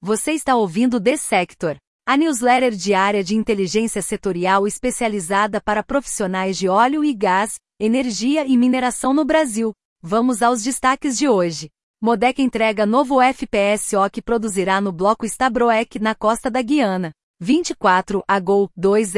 Você está ouvindo The Sector, a newsletter diária de inteligência setorial especializada para profissionais de óleo e gás, energia e mineração no Brasil. Vamos aos destaques de hoje. Modec entrega novo FPSO que produzirá no bloco Stabroek na costa da Guiana. 24 Agou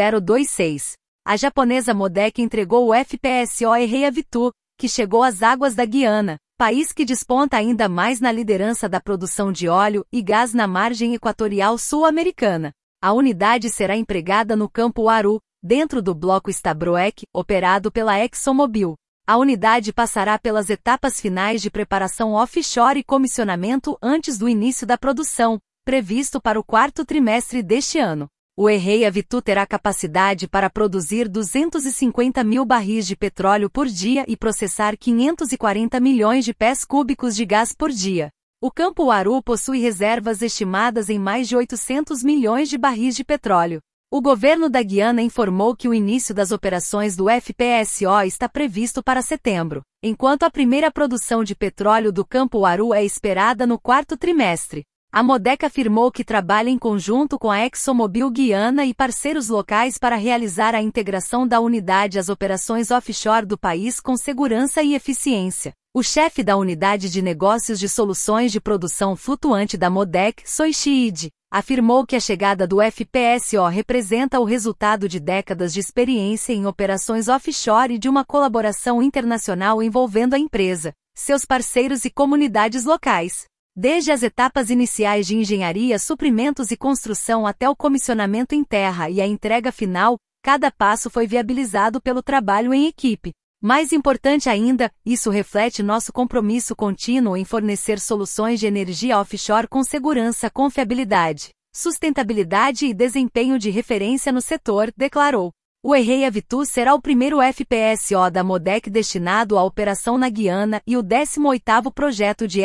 2026. A japonesa Modec entregou o FPSO Erreia Vitu, que chegou às águas da Guiana, país que desponta ainda mais na liderança da produção de óleo e gás na margem equatorial sul-americana. A unidade será empregada no campo Uaru, dentro do bloco Stabroek, operado pela ExxonMobil. A unidade passará pelas etapas finais de preparação offshore e comissionamento antes do início da produção, previsto para o quarto trimestre deste ano. O Erreia Vitu terá capacidade para produzir 250 mil barris de petróleo por dia e processar 540 milhões de pés cúbicos de gás por dia. O campo Uaru possui reservas estimadas em mais de 800 milhões de barris de petróleo. O governo da Guiana informou que o início das operações do FPSO está previsto para setembro, enquanto a primeira produção de petróleo do campo Uaru é esperada no quarto trimestre. A Modec afirmou que trabalha em conjunto com a ExxonMobil Guiana e parceiros locais para realizar a integração da unidade às operações offshore do país com segurança e eficiência. O chefe da unidade de negócios de soluções de produção flutuante da Modec, Soichi Ide, afirmou que a chegada do FPSO representa o resultado de décadas de experiência em operações offshore e de uma colaboração internacional envolvendo a empresa, seus parceiros e comunidades locais. Desde as etapas iniciais de engenharia, suprimentos e construção até o comissionamento em terra e a entrega final, cada passo foi viabilizado pelo trabalho em equipe. Mais importante ainda, isso reflete nosso compromisso contínuo em fornecer soluções de energia offshore com segurança, confiabilidade, sustentabilidade e desempenho de referência no setor, declarou. O Erreia Vitu será o primeiro FPSO da Modec destinado à operação na Guiana e o 18º projeto de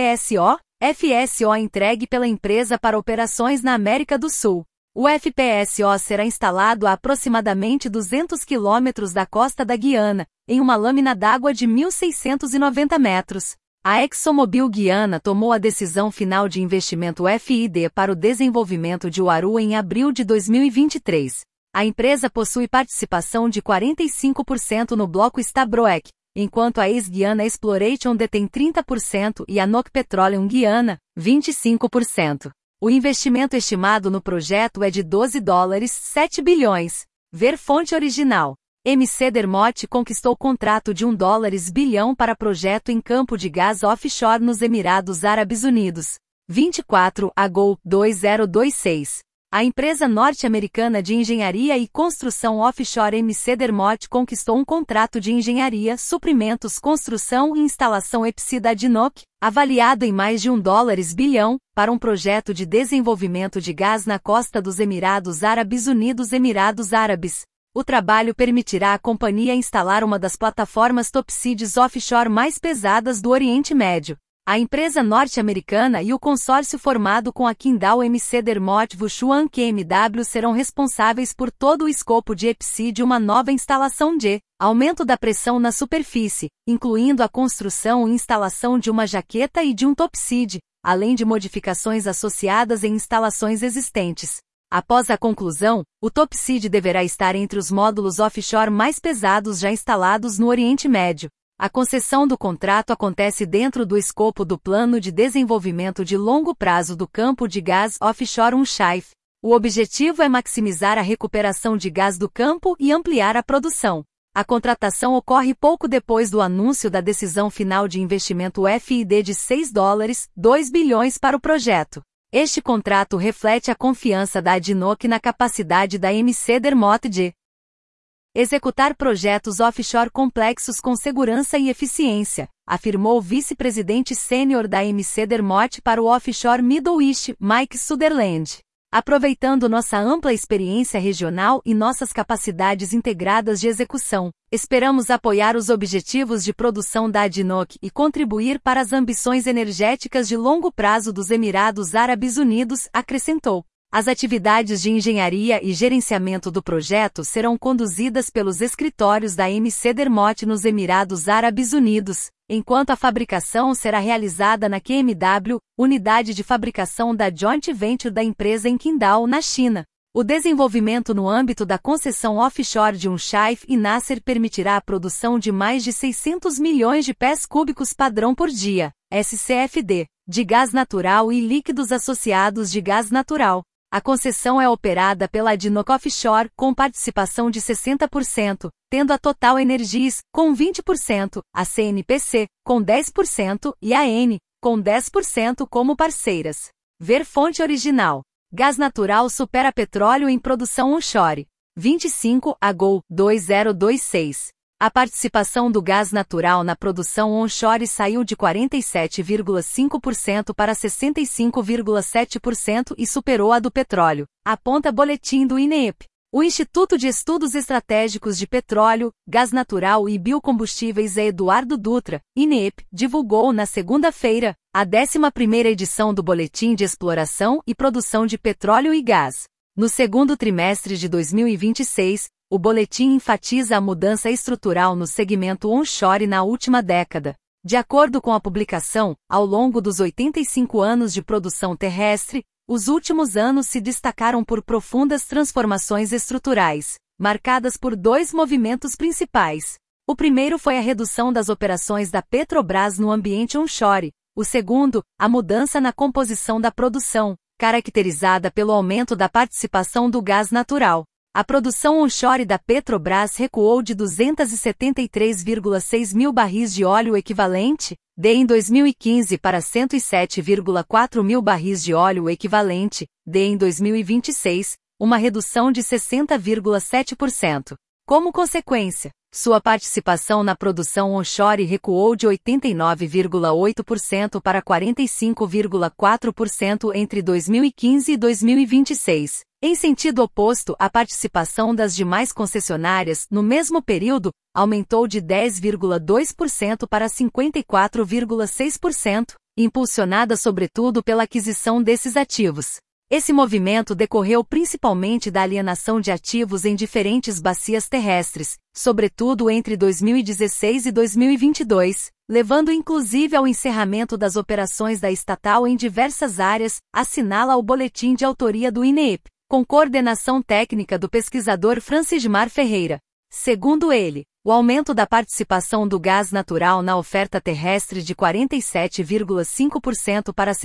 FPSO entregue pela empresa para operações na América do Sul. O FPSO será instalado a aproximadamente 200 quilômetros da costa da Guiana, em uma lâmina d'água de 1.690 metros. A ExxonMobil Guiana tomou a decisão final de investimento FID para o desenvolvimento de Uaru em abril de 2023. A empresa possui participação de 45% no bloco Stabroek, enquanto a ex-Guiana Exploration detém 30% e a NOC Petroleum Guiana, 25%. O investimento estimado no projeto é de $12,7 bilhões. Ver fonte original. MC Dermot conquistou contrato de $1 bilhão para projeto em campo de gás offshore nos Emirados Árabes Unidos. 24 Agou 2026. A empresa norte-americana de engenharia e construção offshore MC Dermot conquistou um contrato de engenharia, suprimentos, construção e instalação EPC da DNOC, avaliado em mais de $1 bilhão, para um projeto de desenvolvimento de gás na costa dos Emirados Árabes Unidos. Emirados Árabes. O trabalho permitirá à companhia instalar uma das plataformas topsides offshore mais pesadas do Oriente Médio. A empresa norte-americana e o consórcio formado com a Qingdao MC Dermot Wushuan QMW serão responsáveis por todo o escopo de EPC de uma nova instalação de aumento da pressão na superfície, incluindo a construção e instalação de uma jaqueta e de um topside, além de modificações associadas em instalações existentes. Após a conclusão, o topside deverá estar entre os módulos offshore mais pesados já instalados no Oriente Médio. A concessão do contrato acontece dentro do escopo do Plano de Desenvolvimento de Longo Prazo do Campo de Gás Offshore Unshaif. O objetivo é maximizar a recuperação de gás do campo e ampliar a produção. A contratação ocorre pouco depois do anúncio da decisão final de investimento FID de $6,2 bilhões para o projeto. Este contrato reflete a confiança da DNOC na capacidade da MC Dermot de executar projetos offshore complexos com segurança e eficiência, afirmou o vice-presidente sênior da MC Dermot para o Offshore Middle East, Mike Sutherland. Aproveitando nossa ampla experiência regional e nossas capacidades integradas de execução, esperamos apoiar os objetivos de produção da DNOC e contribuir para as ambições energéticas de longo prazo dos Emirados Árabes Unidos, acrescentou. As atividades de engenharia e gerenciamento do projeto serão conduzidas pelos escritórios da MC Dermot nos Emirados Árabes Unidos. enquanto a fabricação será realizada na QMW, unidade de fabricação da joint venture da empresa em Qingdao, na China. O desenvolvimento no âmbito da concessão offshore de Unshif e Nasser permitirá a produção de mais de 600 milhões de pés cúbicos padrão por dia, SCFD, de gás natural e líquidos associados de gás natural. A concessão é operada pela ADNOC Offshore, com participação de 60%, tendo a Total Energies, com 20%, a CNPC, com 10% e a Eni, com 10% como parceiras. Ver fonte original. Gás natural supera petróleo em produção onshore. 25 AGOL 2026. A participação do gás natural na produção onshore saiu de 47,5% para 65,7% e superou a do petróleo, aponta boletim do INEP. O Instituto de Estudos Estratégicos de Petróleo, Gás Natural e Biocombustíveis Eduardo Dutra, INEP, divulgou na segunda-feira a 11ª edição do Boletim de Exploração e Produção de Petróleo e Gás. No segundo trimestre de 2026, o boletim enfatiza a mudança estrutural no segmento onshore na última década. De acordo com a publicação, ao longo dos 85 anos de produção terrestre, os últimos anos se destacaram por profundas transformações estruturais, marcadas por dois movimentos principais. O primeiro foi a redução das operações da Petrobras no ambiente onshore. O segundo, a mudança na composição da produção, caracterizada pelo aumento da participação do gás natural. A produção onshore da Petrobras recuou de 273,6 mil barris de óleo equivalente, em 2015 para 107,4 mil barris de óleo equivalente, em 2026, uma redução de 60,7%. Como consequência, sua participação na produção onshore recuou de 89,8% para 45,4% entre 2015 e 2026. Em sentido oposto, a participação das demais concessionárias, no mesmo período, aumentou de 10,2% para 54,6%, impulsionada sobretudo pela aquisição desses ativos. Esse movimento decorreu principalmente da alienação de ativos em diferentes bacias terrestres, sobretudo entre 2016 e 2022, levando inclusive ao encerramento das operações da estatal em diversas áreas, assinala o boletim de autoria do INEP, com coordenação técnica do pesquisador Francismar Ferreira. Segundo ele, o aumento da participação do gás natural na oferta terrestre de 47,5% para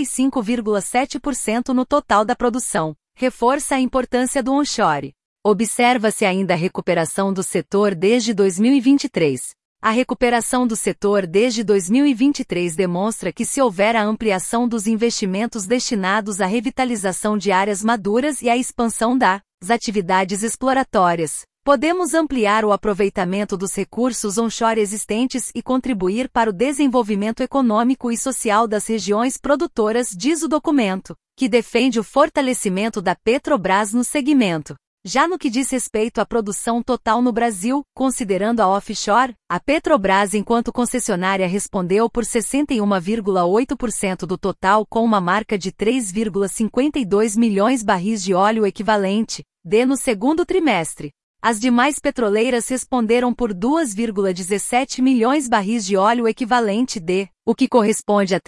65,7% no total da produção, reforça a importância do onshore. Observa-se ainda a recuperação do setor desde 2023. A recuperação do setor desde 2023 demonstra que se houver a ampliação dos investimentos destinados à revitalização de áreas maduras e à expansão das atividades exploratórias, podemos ampliar o aproveitamento dos recursos onshore existentes e contribuir para o desenvolvimento econômico e social das regiões produtoras, diz o documento, que defende o fortalecimento da Petrobras no segmento. Já no que diz respeito à produção total no Brasil, considerando a offshore, a Petrobras enquanto concessionária respondeu por 61,8% do total com uma marca de 3,52 milhões barris de óleo equivalente, no segundo trimestre. As demais petroleiras responderam por 2,17 milhões barris de óleo equivalente o que corresponde a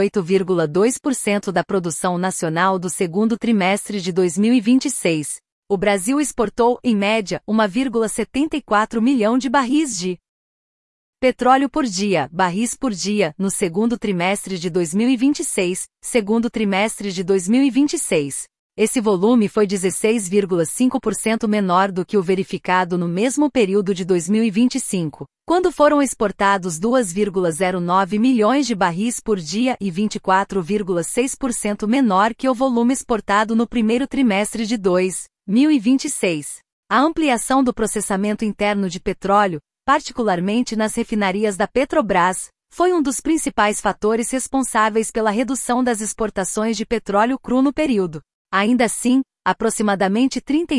38,2% da produção nacional do segundo trimestre de 2026. O Brasil exportou, em média, 1,74 milhão de barris de petróleo por dia, barris por dia, no segundo trimestre de 2026, segundo trimestre de 2026. Esse volume foi 16,5% menor do que o verificado no mesmo período de 2025, quando foram exportados 2,09 milhões de barris por dia e 24,6% menor que o volume exportado no primeiro trimestre de 2026. A ampliação do processamento interno de petróleo, particularmente nas refinarias da Petrobras, foi um dos principais fatores responsáveis pela redução das exportações de petróleo cru no período. Ainda assim, aproximadamente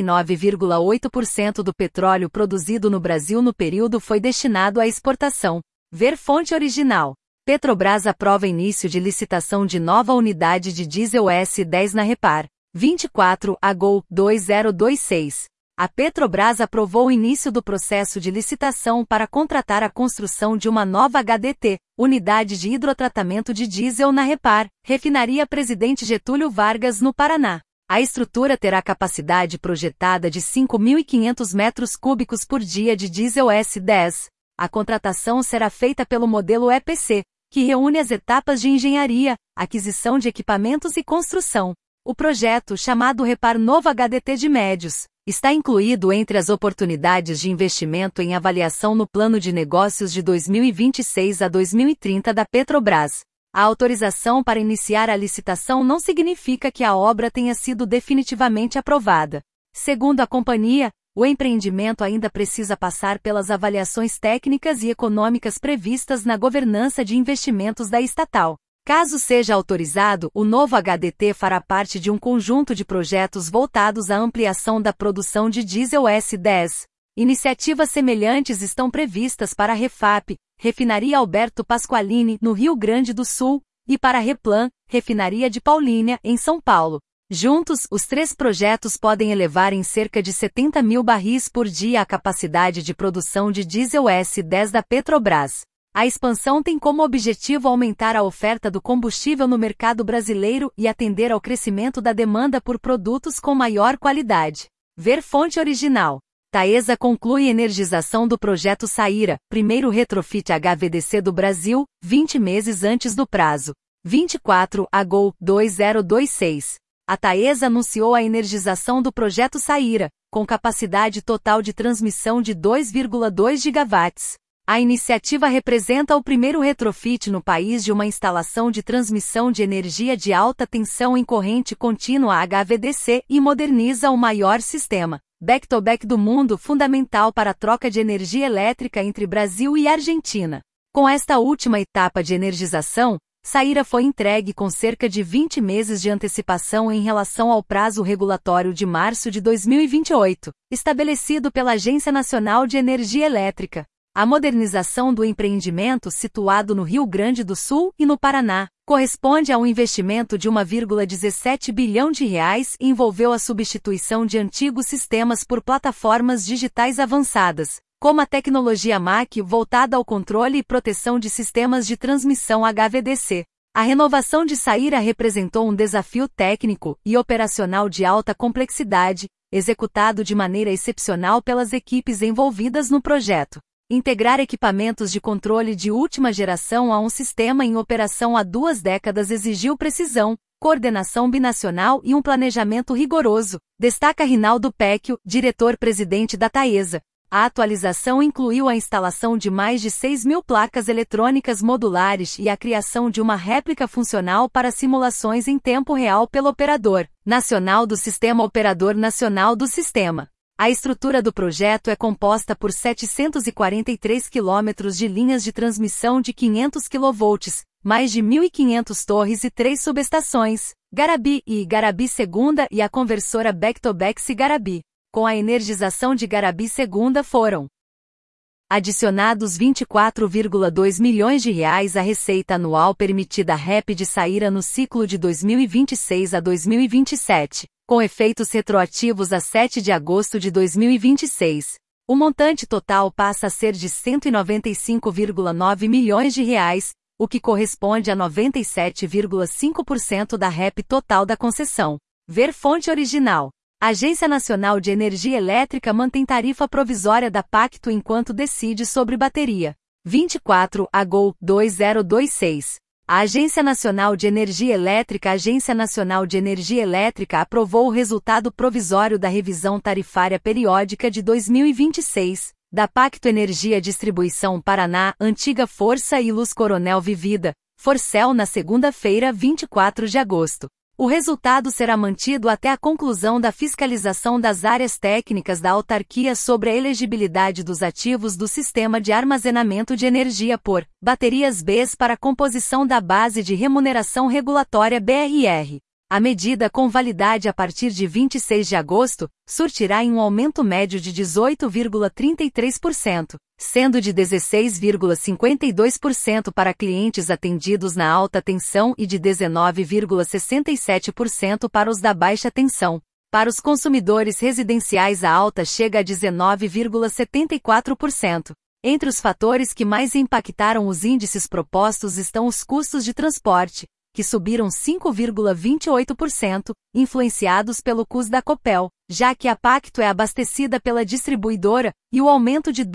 39,8% do petróleo produzido no Brasil no período foi destinado à exportação. Ver fonte original. Petrobras aprova início de licitação de nova unidade de diesel S10 na Repar. 24 AGOL 2026. A Petrobras aprovou o início do processo de licitação para contratar a construção de uma nova HDT, unidade de hidrotratamento de diesel na Repar, refinaria Presidente Getúlio Vargas, no Paraná. A estrutura terá capacidade projetada de 5.500 metros cúbicos por dia de diesel S10. A contratação será feita pelo modelo EPC, que reúne as etapas de engenharia, aquisição de equipamentos e construção. O projeto, chamado Repar Novo HDT de Médios, está incluído entre as oportunidades de investimento em avaliação no Plano de Negócios de 2026 a 2030 da Petrobras. A autorização para iniciar a licitação não significa que a obra tenha sido definitivamente aprovada. Segundo a companhia, o empreendimento ainda precisa passar pelas avaliações técnicas e econômicas previstas na governança de investimentos da estatal. Caso seja autorizado, o novo HDT fará parte de um conjunto de projetos voltados à ampliação da produção de diesel S10. Iniciativas semelhantes estão previstas para a Refap, Refinaria Alberto Pasqualini, no Rio Grande do Sul, e para a Replan, Refinaria de Paulínia, em São Paulo. Juntos, os três projetos podem elevar em cerca de 70 mil barris por dia a capacidade de produção de diesel S10 da Petrobras. A expansão tem como objetivo aumentar a oferta do combustível no mercado brasileiro e atender ao crescimento da demanda por produtos com maior qualidade. Ver fonte original. Taesa conclui energização do projeto Saíra, primeiro retrofit HVDC do Brasil, 20 meses antes do prazo. 24 Agol 2026. A Taesa anunciou a energização do projeto Saíra, com capacidade total de transmissão de 2,2 gigawatts. A iniciativa representa o primeiro retrofit no país de uma instalação de transmissão de energia de alta tensão em corrente contínua HVDC e moderniza o maior sistema back-to-back do mundo, fundamental para a troca de energia elétrica entre Brasil e Argentina. Com esta última etapa de energização, Saíra foi entregue com cerca de 20 meses de antecipação em relação ao prazo regulatório de março de 2028, estabelecido pela Agência Nacional de Energia Elétrica. A modernização do empreendimento, situado no Rio Grande do Sul e no Paraná, corresponde a um investimento de 1,17 bilhão de reais e envolveu a substituição de antigos sistemas por plataformas digitais avançadas, como a tecnologia MAC voltada ao controle e proteção de sistemas de transmissão HVDC. A renovação de Saíra representou um desafio técnico e operacional de alta complexidade, executado de maneira excepcional pelas equipes envolvidas no projeto. Integrar equipamentos de controle de última geração a um sistema em operação há 2 décadas exigiu precisão, coordenação binacional e um planejamento rigoroso, destaca Rinaldo Pecchio, diretor-presidente da Taesa. A atualização incluiu a instalação de mais de 6.000 placas eletrônicas modulares e a criação de uma réplica funcional para simulações em tempo real pelo Operador Nacional do Sistema Operador Nacional do Sistema. A estrutura do projeto é composta por 743 quilômetros de linhas de transmissão de 500 kV, mais de 1.500 torres e 3 subestações, Garabi e Garabi Segunda e a conversora back-to-back Cigarabi. Com a energização de Garabi Segunda foram adicionados 24,2 milhões de reais à receita anual permitida à REP de Saíra no ciclo de 2026 a 2027. Com efeitos retroativos a 7 de agosto de 2026. O montante total passa a ser de 195,9 milhões de reais, o que corresponde a 97,5% da REP total da concessão. Ver fonte original. A Agência Nacional de Energia Elétrica mantém tarifa provisória da Pacto enquanto decide sobre bateria. 24 Agol 2026. A Agência Nacional de Energia Elétrica aprovou o resultado provisório da revisão tarifária periódica de 2026, da Pacto Energia Distribuição Paraná, antiga Força e Luz Coronel Vivida, Forcel na segunda-feira, 24 de agosto. O resultado será mantido até a conclusão da fiscalização das áreas técnicas da autarquia sobre a elegibilidade dos ativos do Sistema de Armazenamento de Energia por baterias BES para composição da Base de Remuneração Regulatória BRR. A medida, com validade a partir de 26 de agosto, surtirá em um aumento médio de 18,33%, sendo de 16,52% para clientes atendidos na alta tensão e de 19,67% para os da baixa tensão. Para os consumidores residenciais, a alta chega a 19,74%. Entre os fatores que mais impactaram os índices propostos estão os custos de transporte, que subiram 5,28%, influenciados pelo custo da Copel, já que a Pacto é abastecida pela distribuidora, e o aumento de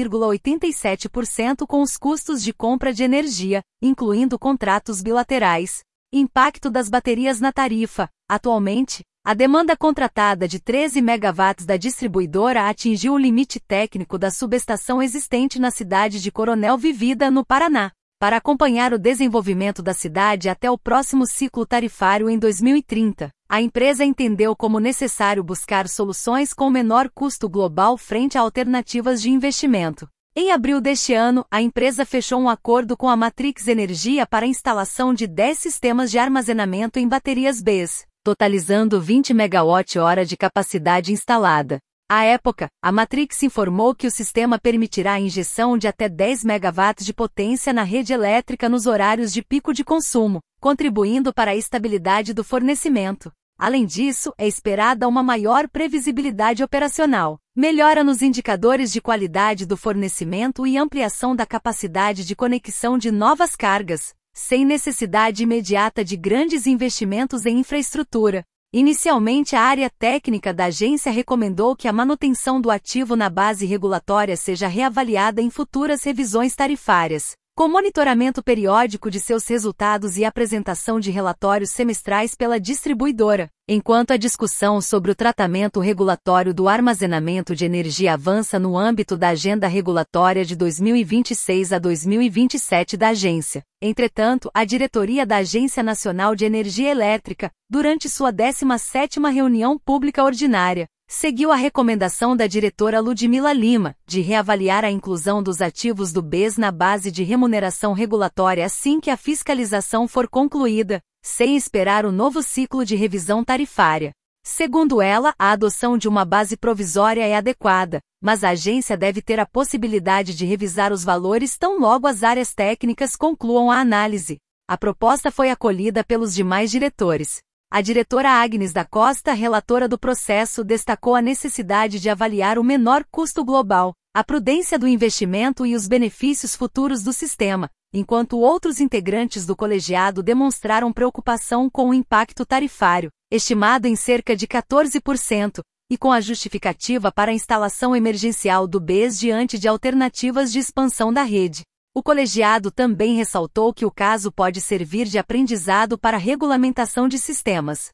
2,87% com os custos de compra de energia, incluindo contratos bilaterais. Impacto das baterias na tarifa. Atualmente, a demanda contratada de 13 megawatts da distribuidora atingiu o limite técnico da subestação existente na cidade de Coronel Vivida, no Paraná. Para acompanhar o desenvolvimento da cidade até o próximo ciclo tarifário em 2030, a empresa entendeu como necessário buscar soluções com menor custo global frente a alternativas de investimento. Em abril deste ano, a empresa fechou um acordo com a Matrix Energia para a instalação de 10 sistemas de armazenamento em baterias BESS, totalizando 20 megawatt-hora de capacidade instalada. À época, a Matrix informou que o sistema permitirá a injeção de até 10 megawatts de potência na rede elétrica nos horários de pico de consumo, contribuindo para a estabilidade do fornecimento. Além disso, é esperada uma maior previsibilidade operacional, melhora nos indicadores de qualidade do fornecimento e ampliação da capacidade de conexão de novas cargas, sem necessidade imediata de grandes investimentos em infraestrutura. Inicialmente, a área técnica da agência recomendou que a manutenção do ativo na base regulatória seja reavaliada em futuras revisões tarifárias, com monitoramento periódico de seus resultados e apresentação de relatórios semestrais pela distribuidora. Enquanto a discussão sobre o tratamento regulatório do armazenamento de energia avança no âmbito da agenda regulatória de 2026 a 2027 da agência. Entretanto, a diretoria da Agência Nacional de Energia Elétrica, durante sua 17ª reunião pública ordinária, seguiu a recomendação da diretora Ludmila Lima, de reavaliar a inclusão dos ativos do BES na base de remuneração regulatória assim que a fiscalização for concluída, sem esperar o novo ciclo de revisão tarifária. Segundo ela, a adoção de uma base provisória é adequada, mas a agência deve ter a possibilidade de revisar os valores tão logo as áreas técnicas concluam a análise. A proposta foi acolhida pelos demais diretores. A diretora Agnes da Costa, relatora do processo, destacou a necessidade de avaliar o menor custo global, a prudência do investimento e os benefícios futuros do sistema, enquanto outros integrantes do colegiado demonstraram preocupação com o impacto tarifário, estimado em cerca de 14%, e com a justificativa para a instalação emergencial do BES diante de alternativas de expansão da rede. O colegiado também ressaltou que o caso pode servir de aprendizado para a regulamentação de sistemas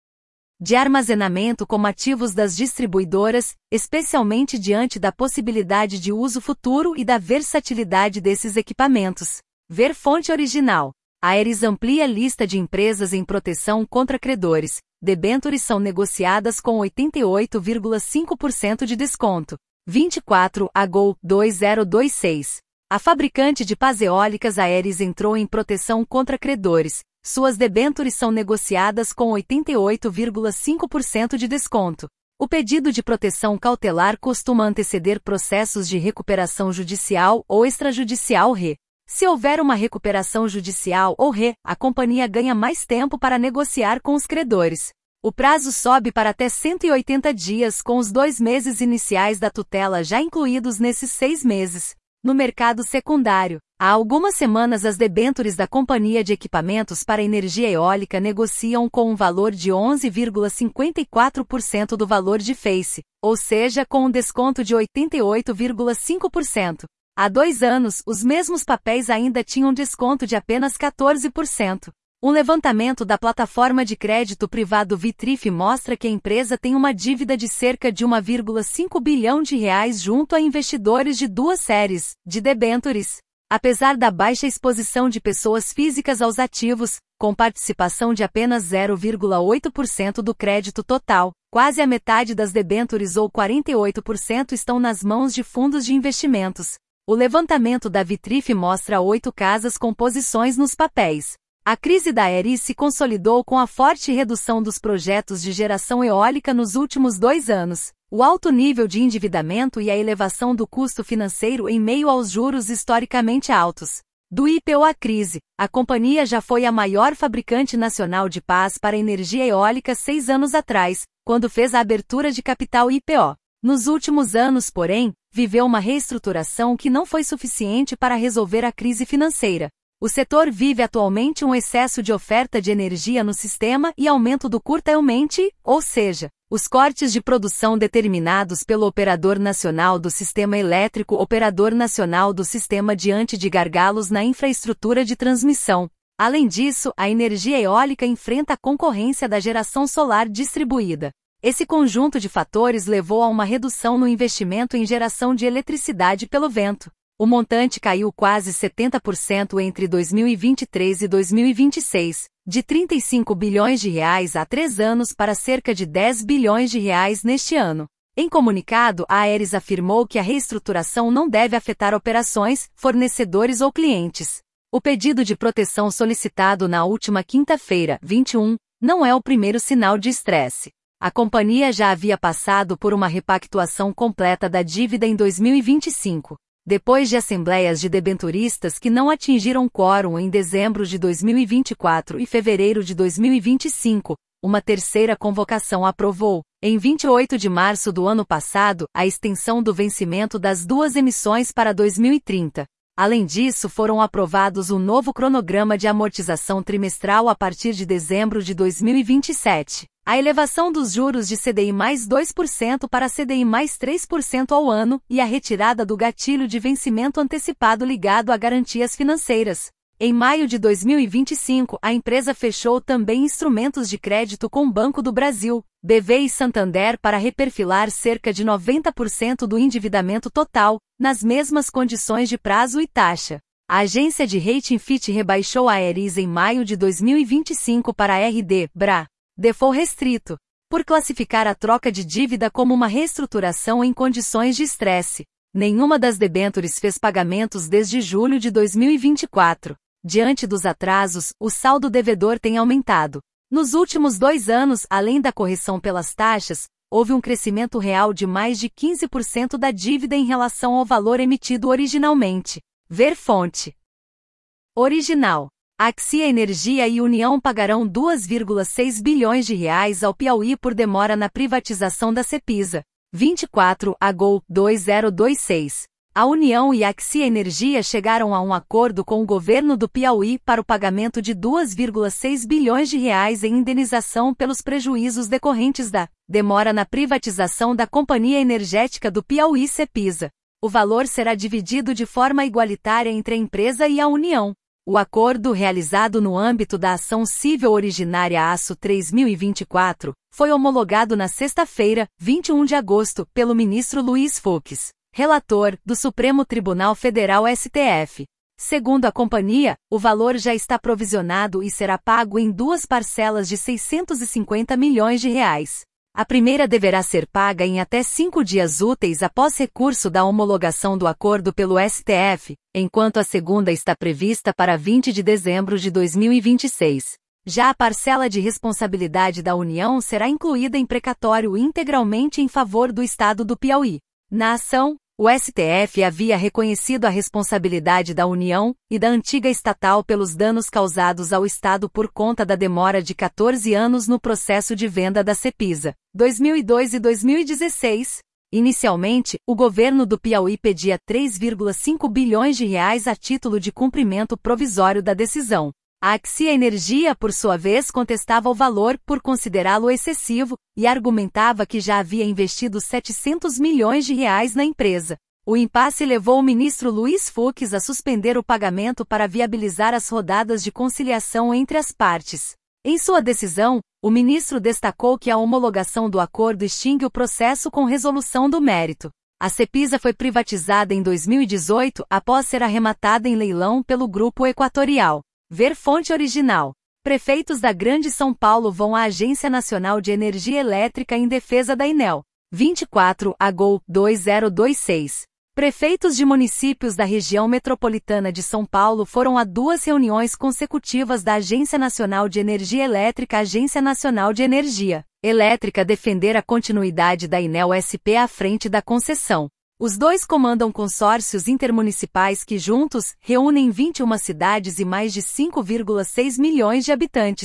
de armazenamento como ativos das distribuidoras, especialmente diante da possibilidade de uso futuro e da versatilidade desses equipamentos. Ver fonte original. A Aeris amplia a lista de empresas em proteção contra credores. Debêntures são negociadas com 88,5% de desconto. 24 Agol 2026. A fabricante de pás eólicas Aeris entrou em proteção contra credores. Suas debêntures são negociadas com 88,5% de desconto. O pedido de proteção cautelar costuma anteceder processos de recuperação judicial ou extrajudicial (RE). Se houver uma recuperação judicial ou RE, a companhia ganha mais tempo para negociar com os credores. O prazo sobe para até 180 dias, com os 2 meses iniciais da tutela já incluídos nesses 6 meses. No mercado secundário, há algumas semanas as debêntures da Companhia de Equipamentos para Energia Eólica negociam com um valor de 11,54% do valor de face, ou seja, com um desconto de 88,5%. Há 2 anos, os mesmos papéis ainda tinham desconto de apenas 14%. Um levantamento da plataforma de crédito privado Vitrif mostra que a empresa tem uma dívida de cerca de 1,5 bilhão de reais junto a investidores de 2 séries de debêntures. Apesar da baixa exposição de pessoas físicas aos ativos, com participação de apenas 0,8% do crédito total, quase a metade das debêntures ou 48% estão nas mãos de fundos de investimentos. O levantamento da Vitrif mostra 8 casas com posições nos papéis. A crise da Aeris se consolidou com a forte redução dos projetos de geração eólica nos últimos 2 anos, o alto nível de endividamento e a elevação do custo financeiro em meio aos juros historicamente altos. Do IPO à crise, a companhia já foi a maior fabricante nacional de pás para energia eólica 6 anos atrás, quando fez a abertura de capital IPO. Nos últimos anos, porém, viveu uma reestruturação que não foi suficiente para resolver a crise financeira. O setor vive atualmente um excesso de oferta de energia no sistema e aumento do curtailment, ou seja, os cortes de produção determinados pelo Operador Nacional do Sistema Elétrico, Operador Nacional do Sistema diante de gargalos na infraestrutura de transmissão. Além disso, a energia eólica enfrenta a concorrência da geração solar distribuída. Esse conjunto de fatores levou a uma redução no investimento em geração de eletricidade pelo vento. O montante caiu quase 70% entre 2023 e 2026, de 35 bilhões de reais há 3 anos para cerca de 10 bilhões de reais neste ano. Em comunicado, a Aeris afirmou que a reestruturação não deve afetar operações, fornecedores ou clientes. O pedido de proteção solicitado na última quinta-feira, 21, não é o primeiro sinal de estresse. A companhia já havia passado por uma repactuação completa da dívida em 2025. Depois de assembleias de debenturistas que não atingiram quórum em dezembro de 2024 e fevereiro de 2025, uma terceira convocação aprovou, em 28 de março do ano passado, a extensão do vencimento das 2 emissões para 2030. Além disso, foram aprovados um novo cronograma de amortização trimestral a partir de dezembro de 2027. A elevação dos juros de CDI mais 2% para CDI mais 3% ao ano e a retirada do gatilho de vencimento antecipado ligado a garantias financeiras. Em maio de 2025, a empresa fechou também instrumentos de crédito com o Banco do Brasil, BV e Santander para reperfilar cerca de 90% do endividamento total, nas mesmas condições de prazo e taxa. A agência de rating Fitch rebaixou a Aeris em maio de 2025 para RD/BRA. Default restrito, por classificar a troca de dívida como uma reestruturação em condições de estresse. Nenhuma das debêntures fez pagamentos desde julho de 2024. Diante dos atrasos, o saldo devedor tem aumentado. Nos últimos 2 anos, além da correção pelas taxas, houve um crescimento real de mais de 15% da dívida em relação ao valor emitido originalmente. Ver fonte. Original. Axia Energia e União pagarão 2,6 bilhões de reais ao Piauí por demora na privatização da Cepisa. 24, AGOL 2026. A União e a Axia Energia chegaram a um acordo com o governo do Piauí para o pagamento de 2,6 bilhões de reais em indenização pelos prejuízos decorrentes da demora na privatização da Companhia Energética do Piauí Cepisa. O valor será dividido de forma igualitária entre a empresa e a União. O acordo, realizado no âmbito da Ação Civil Originária ASSO 3024, foi homologado na sexta-feira, 21 de agosto, pelo ministro Luiz Fux, relator do Supremo Tribunal Federal STF. Segundo a companhia, o valor já está provisionado e será pago em 2 parcelas de 650 milhões de reais. A primeira deverá ser paga em até 5 dias úteis após recurso da homologação do acordo pelo STF, enquanto a segunda está prevista para 20 de dezembro de 2026. Já a parcela de responsabilidade da União será incluída em precatório integralmente em favor do Estado do Piauí. Na ação, o STF havia reconhecido a responsabilidade da União e da antiga estatal pelos danos causados ao Estado por conta da demora de 14 anos no processo de venda da Cepisa, 2002 e 2016. Inicialmente, o governo do Piauí pedia 3,5 bilhões de reais a título de cumprimento provisório da decisão. A Axia Energia, por sua vez, contestava o valor por considerá-lo excessivo e argumentava que já havia investido 700 milhões de reais na empresa. O impasse levou o ministro Luiz Fux a suspender o pagamento para viabilizar as rodadas de conciliação entre as partes. Em sua decisão, o ministro destacou que a homologação do acordo extingue o processo com resolução do mérito. A Cepisa foi privatizada em 2018 após ser arrematada em leilão pelo Grupo Equatorial. Ver fonte original. Prefeitos da Grande São Paulo vão à Agência Nacional de Energia Elétrica em defesa da Enel. 24, AGOL 2026. Prefeitos de municípios da região metropolitana de São Paulo foram a 2 reuniões consecutivas da Agência Nacional de Energia Elétrica Agência Nacional de Energia Elétrica defender a continuidade da Enel SP à frente da concessão. Os 2 comandam consórcios intermunicipais que juntos reúnem 21 cidades e mais de 5,6 milhões de habitantes.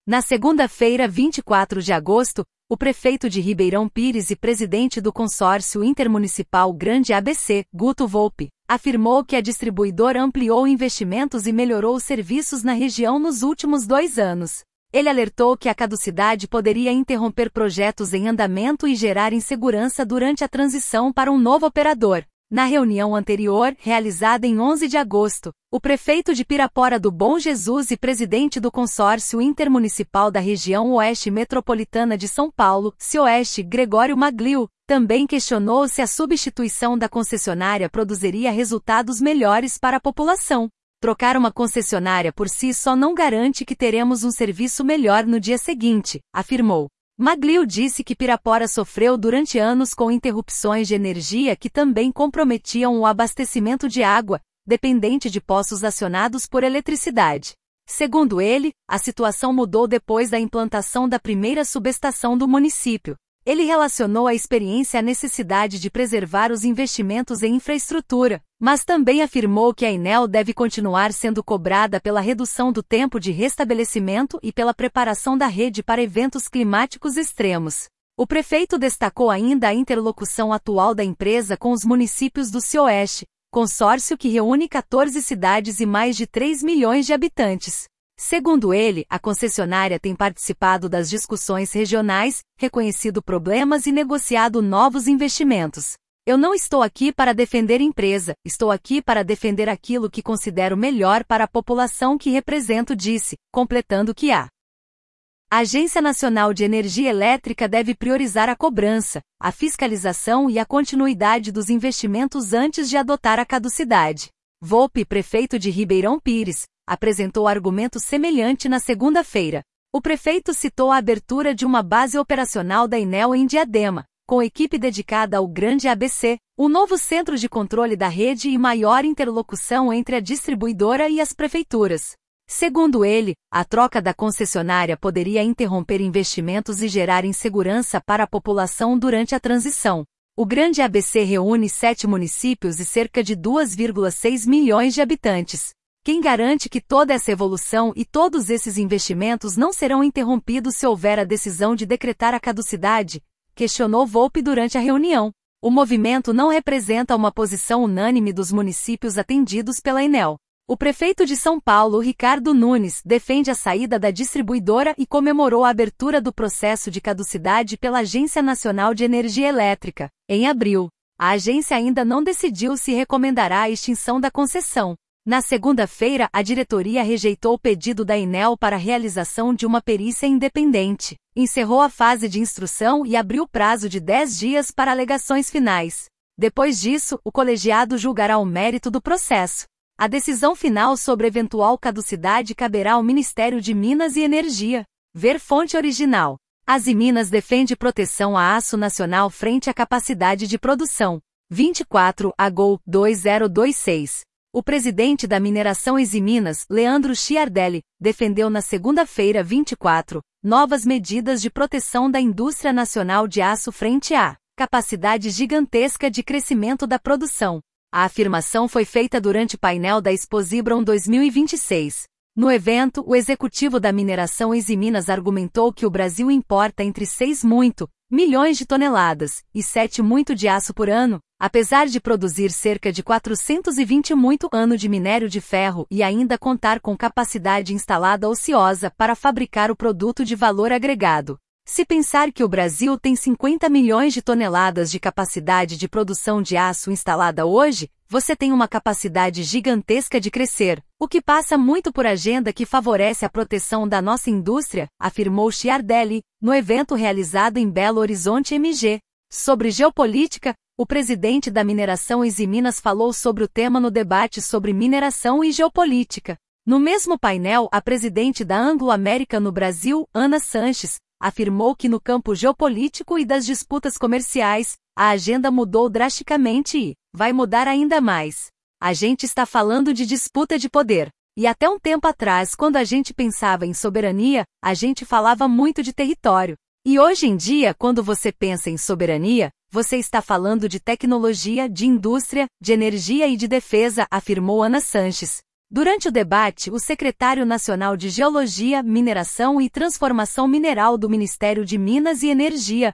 Na segunda-feira, 24 de agosto, o prefeito de Ribeirão Pires e presidente do consórcio intermunicipal Grande ABC, Guto Volpi, afirmou que a distribuidora ampliou investimentos e melhorou os serviços na região nos últimos 2 anos. Ele alertou que a caducidade poderia interromper projetos em andamento e gerar insegurança durante a transição para um novo operador. Na reunião anterior, realizada em 11 de agosto, o prefeito de Pirapora do Bom Jesus e presidente do consórcio intermunicipal da região Oeste Metropolitana de São Paulo, CIOeste, Gregório Maglio, também questionou se a substituição da concessionária produziria resultados melhores para a população. Trocar uma concessionária por si só não garante que teremos um serviço melhor no dia seguinte, afirmou. Maglio disse que Pirapora sofreu durante anos com interrupções de energia que também comprometiam o abastecimento de água, dependente de poços acionados por eletricidade. Segundo ele, a situação mudou depois da implantação da primeira subestação do município. Ele relacionou a experiência à necessidade de preservar os investimentos em infraestrutura, mas também afirmou que a Enel deve continuar sendo cobrada pela redução do tempo de restabelecimento e pela preparação da rede para eventos climáticos extremos. O prefeito destacou ainda a interlocução atual da empresa com os municípios do CIOeste, consórcio que reúne 14 cidades e mais de 3 milhões de habitantes. Segundo ele, a concessionária tem participado das discussões regionais, reconhecido problemas e negociado novos investimentos. Eu não estou aqui para defender empresa, estou aqui para defender aquilo que considero melhor para a população que represento, disse, completando que a Agência Nacional de Energia Elétrica deve priorizar a cobrança, a fiscalização e a continuidade dos investimentos antes de adotar a caducidade. Volpi, prefeito de Ribeirão Pires, apresentou argumento semelhante na segunda-feira. O prefeito citou a abertura de uma base operacional da Enel em Diadema, com equipe dedicada ao Grande ABC, o novo centro de controle da rede e maior interlocução entre a distribuidora e as prefeituras. Segundo ele, a troca da concessionária poderia interromper investimentos e gerar insegurança para a população durante a transição. O Grande ABC reúne 7 municípios e cerca de 2,6 milhões de habitantes. Quem garante que toda essa evolução e todos esses investimentos não serão interrompidos se houver a decisão de decretar a caducidade? Questionou Volpi durante a reunião. O movimento não representa uma posição unânime dos municípios atendidos pela Enel. O prefeito de São Paulo, Ricardo Nunes, defende a saída da distribuidora e comemorou a abertura do processo de caducidade pela Agência Nacional de Energia Elétrica, em abril. A agência ainda não decidiu se recomendará a extinção da concessão. Na segunda-feira, a diretoria rejeitou o pedido da Enel para a realização de uma perícia independente, encerrou a fase de instrução e abriu prazo de 10 dias para alegações finais. Depois disso, o colegiado julgará o mérito do processo. A decisão final sobre eventual caducidade caberá ao Ministério de Minas e Energia. Ver fonte original. As Minas defende proteção a aço nacional frente à capacidade de produção. 24 Agol 2026. O presidente da Mineração Minas, Leandro Chiardelli, defendeu na segunda-feira 24, novas medidas de proteção da indústria nacional de aço frente à capacidade gigantesca de crescimento da produção. A afirmação foi feita durante o painel da Exposibron 2026. No evento, o executivo da Mineração Minas argumentou que o Brasil importa entre 6 milhões de toneladas e 7 de aço por ano, apesar de produzir cerca de 420 anos de minério de ferro e ainda contar com capacidade instalada ociosa para fabricar o produto de valor agregado. Se pensar que o Brasil tem 50 milhões de toneladas de capacidade de produção de aço instalada hoje, você tem uma capacidade gigantesca de crescer, o que passa muito por agenda que favorece a proteção da nossa indústria, afirmou Chiardelli, no evento realizado em Belo Horizonte MG. Sobre geopolítica, o presidente da Mineração Minas falou sobre o tema no debate sobre mineração e geopolítica. No mesmo painel, a presidente da Anglo-América no Brasil, Ana Sanches, afirmou que no campo geopolítico e das disputas comerciais, a agenda mudou drasticamente e vai mudar ainda mais. A gente está falando de disputa de poder. E até um tempo atrás, quando a gente pensava em soberania, a gente falava muito de território. E hoje em dia, quando você pensa em soberania, você está falando de tecnologia, de indústria, de energia e de defesa, afirmou Ana Sanches. Durante o debate, o secretário nacional de Geologia, Mineração e Transformação Mineral do Ministério de Minas e Energia,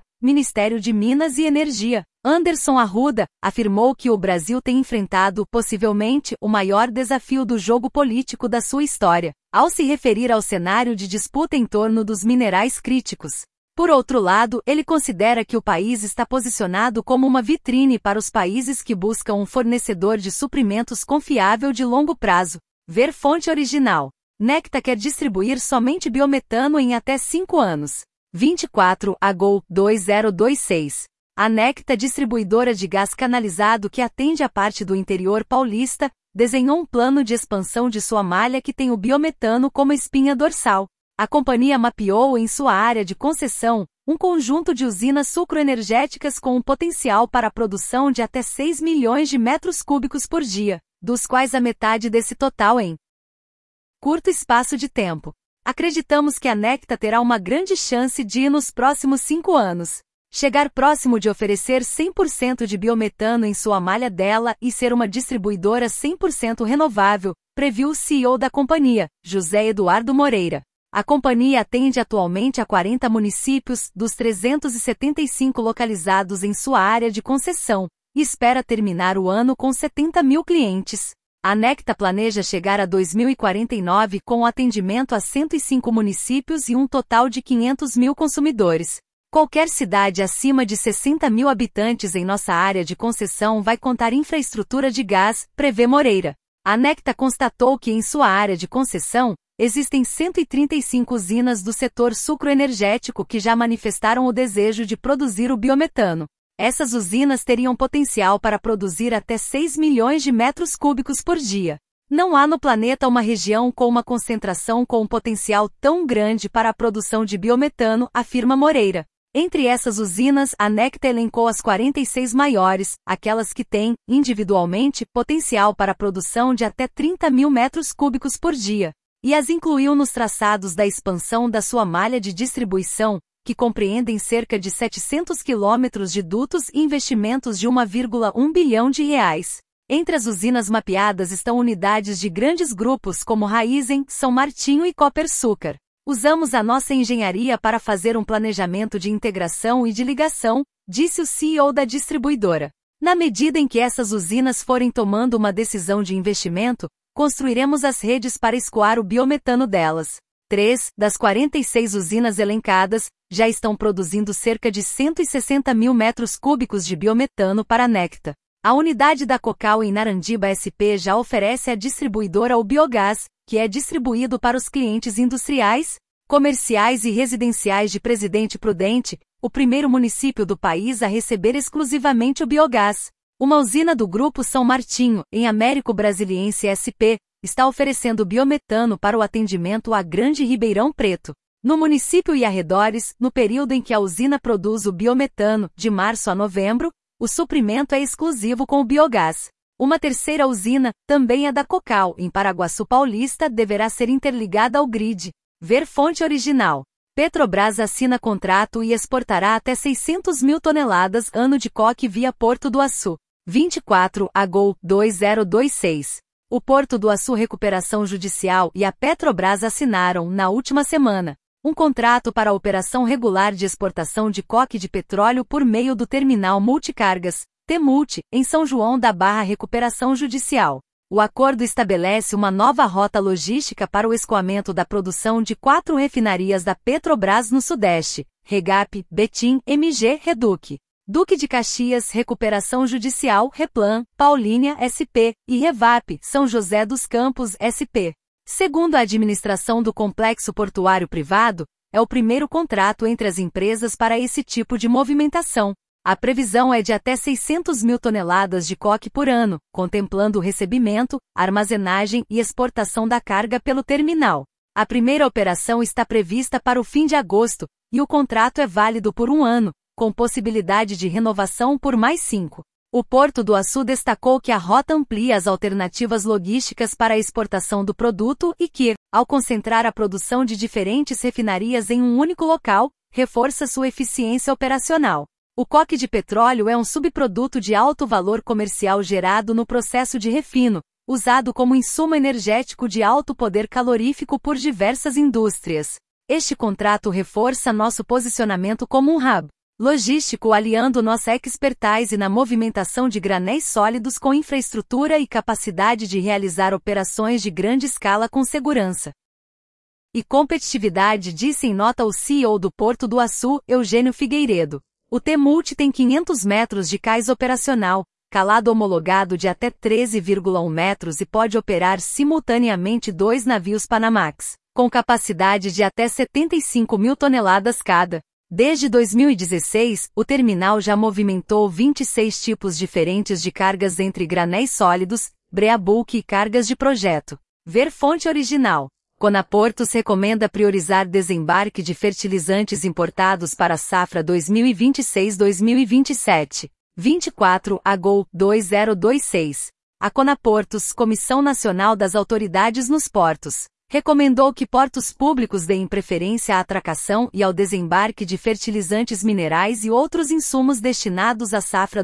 Anderson Arruda, afirmou que o Brasil tem enfrentado, possivelmente, o maior desafio do jogo político da sua história, ao se referir ao cenário de disputa em torno dos minerais críticos. Por outro lado, ele considera que o país está posicionado como uma vitrine para os países que buscam um fornecedor de suprimentos confiável de longo prazo. Ver fonte original. Necta quer distribuir somente biometano em até 5 anos. 24 AGOL 2026. A Necta, distribuidora de gás canalizado que atende a parte do interior paulista, desenhou um plano de expansão de sua malha que tem o biometano como espinha dorsal. A companhia mapeou em sua área de concessão um conjunto de usinas sucroenergéticas com um potencial para a produção de até 6 milhões de metros cúbicos por dia, dos quais a metade desse total em curto espaço de tempo. Acreditamos que a Necta terá uma grande chance de, nos próximos 5 anos, chegar próximo de oferecer 100% de biometano em sua malha dela e ser uma distribuidora 100% renovável, previu o CEO da companhia, José Eduardo Moreira. A companhia atende atualmente a 40 municípios, dos 375 localizados em sua área de concessão, e espera terminar o ano com 70 mil clientes. A Necta planeja chegar a 2049 com atendimento a 105 municípios e um total de 500 mil consumidores. Qualquer cidade acima de 60 mil habitantes em nossa área de concessão vai contar infraestrutura de gás, prevê Moreira. A Necta constatou que em sua área de concessão, existem 135 usinas do setor sucroenergético que já manifestaram o desejo de produzir o biometano. Essas usinas teriam potencial para produzir até 6 milhões de metros cúbicos por dia. Não há no planeta uma região com uma concentração com um potencial tão grande para a produção de biometano, afirma Moreira. Entre essas usinas, a Necta elencou as 46 maiores, aquelas que têm, individualmente, potencial para a produção de até 30 mil metros cúbicos por dia, e as incluiu nos traçados da expansão da sua malha de distribuição, que compreendem cerca de 700 quilômetros de dutos e investimentos de 1,1 bilhão de reais. Entre as usinas mapeadas estão unidades de grandes grupos como Raízen, São Martinho e Copersucar. Usamos a nossa engenharia para fazer um planejamento de integração e de ligação, disse o CEO da distribuidora. Na medida em que essas usinas forem tomando uma decisão de investimento, construiremos as redes para escoar o biometano delas. 3 das 46 usinas elencadas já estão produzindo cerca de 160 mil metros cúbicos de biometano para a Necta. A unidade da Cocal em Narandiba SP já oferece à distribuidora o biogás, que é distribuído para os clientes industriais, comerciais e residenciais de Presidente Prudente, o primeiro município do país a receber exclusivamente o biogás. Uma usina do Grupo São Martinho, em Américo Brasiliense SP, está oferecendo biometano para o atendimento à Grande Ribeirão Preto. No município e arredores, no período em que a usina produz o biometano, de março a novembro, o suprimento é exclusivo com o biogás. Uma terceira usina, também a da Cocal, em Paraguaçu Paulista, deverá ser interligada ao grid. Ver fonte original. Petrobras assina contrato e exportará até 600 mil toneladas ano de coque via Porto do Açu. 24 AGOL 2026. O Porto do Açu Recuperação Judicial e a Petrobras assinaram, na última semana, um contrato para a operação regular de exportação de coque de petróleo por meio do Terminal Multicargas, TMulti, em São João da Barra Recuperação Judicial. O acordo estabelece uma nova rota logística para o escoamento da produção de 4 refinarias da Petrobras no Sudeste, Regap, Betim, MG, Reduc. Duque de Caxias, Recuperação Judicial, Replan, Paulínia, SP, e Revap, São José dos Campos, SP. Segundo a administração do complexo portuário privado, é o primeiro contrato entre as empresas para esse tipo de movimentação. A previsão é de até 600 mil toneladas de coque por ano, contemplando o recebimento, armazenagem e exportação da carga pelo terminal. A primeira operação está prevista para o fim de agosto, e o contrato é válido por 1 ano, com possibilidade de renovação por mais 5. O Porto do Açu destacou que a rota amplia as alternativas logísticas para a exportação do produto e que, ao concentrar a produção de diferentes refinarias em um único local, reforça sua eficiência operacional. O coque de petróleo é um subproduto de alto valor comercial gerado no processo de refino, usado como insumo energético de alto poder calorífico por diversas indústrias. Este contrato reforça nosso posicionamento como um hub logístico, aliando nossa expertise na movimentação de granéis sólidos com infraestrutura e capacidade de realizar operações de grande escala com segurança e competitividade, disse em nota o CEO do Porto do Açu, Eugênio Figueiredo. O T-Multi tem 500 metros de cais operacional, calado homologado de até 13,1 metros e pode operar simultaneamente 2 navios Panamax, com capacidade de até 75 mil toneladas cada. Desde 2016, o terminal já movimentou 26 tipos diferentes de cargas entre granéis sólidos, breabulk e cargas de projeto. Ver fonte original. Conaportos recomenda priorizar desembarque de fertilizantes importados para a safra 2026-2027. 24 AGOL 2026. A Conaportos, Comissão Nacional das Autoridades nos Portos, recomendou que portos públicos deem preferência à atracação e ao desembarque de fertilizantes minerais e outros insumos destinados à safra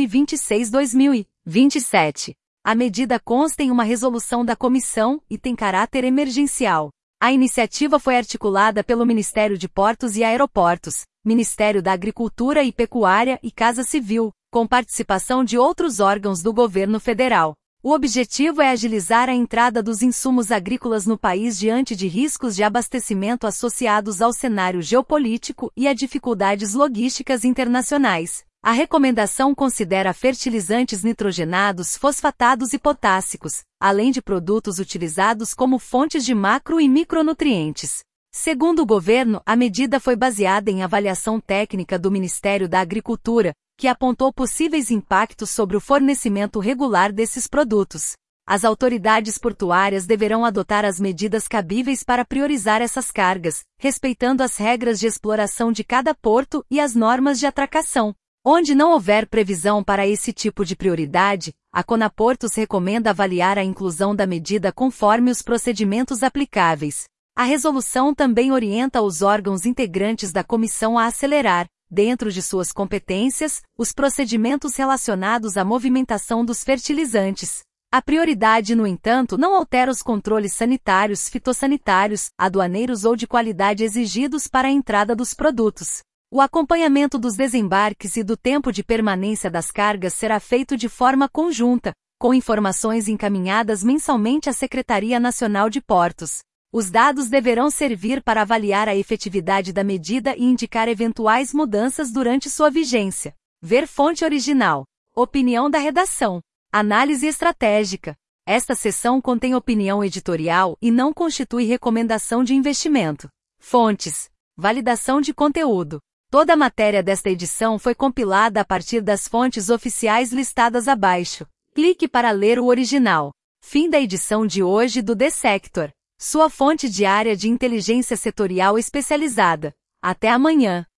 2026-2027. A medida consta em uma resolução da comissão e tem caráter emergencial. A iniciativa foi articulada pelo Ministério de Portos e Aeroportos, Ministério da Agricultura e Pecuária e Casa Civil, com participação de outros órgãos do governo federal. O objetivo é agilizar a entrada dos insumos agrícolas no país diante de riscos de abastecimento associados ao cenário geopolítico e a dificuldades logísticas internacionais. A recomendação considera fertilizantes nitrogenados, fosfatados e potássicos, além de produtos utilizados como fontes de macro e micronutrientes. Segundo o governo, a medida foi baseada em avaliação técnica do Ministério da Agricultura, que apontou possíveis impactos sobre o fornecimento regular desses produtos. As autoridades portuárias deverão adotar as medidas cabíveis para priorizar essas cargas, respeitando as regras de exploração de cada porto e as normas de atracação. Onde não houver previsão para esse tipo de prioridade, a Conaportos recomenda avaliar a inclusão da medida conforme os procedimentos aplicáveis. A resolução também orienta os órgãos integrantes da comissão a acelerar, dentro de suas competências, os procedimentos relacionados à movimentação dos fertilizantes. A prioridade, no entanto, não altera os controles sanitários, fitossanitários, aduaneiros ou de qualidade exigidos para a entrada dos produtos. O acompanhamento dos desembarques e do tempo de permanência das cargas será feito de forma conjunta, com informações encaminhadas mensalmente à Secretaria Nacional de Portos. Os dados deverão servir para avaliar a efetividade da medida e indicar eventuais mudanças durante sua vigência. Ver fonte original. Opinião da redação. Análise estratégica. Esta seção contém opinião editorial e não constitui recomendação de investimento. Fontes. Validação de conteúdo. Toda a matéria desta edição foi compilada a partir das fontes oficiais listadas abaixo. Clique para ler o original. Fim da edição de hoje do The Sector. Sua fonte diária de inteligência setorial especializada. Até amanhã.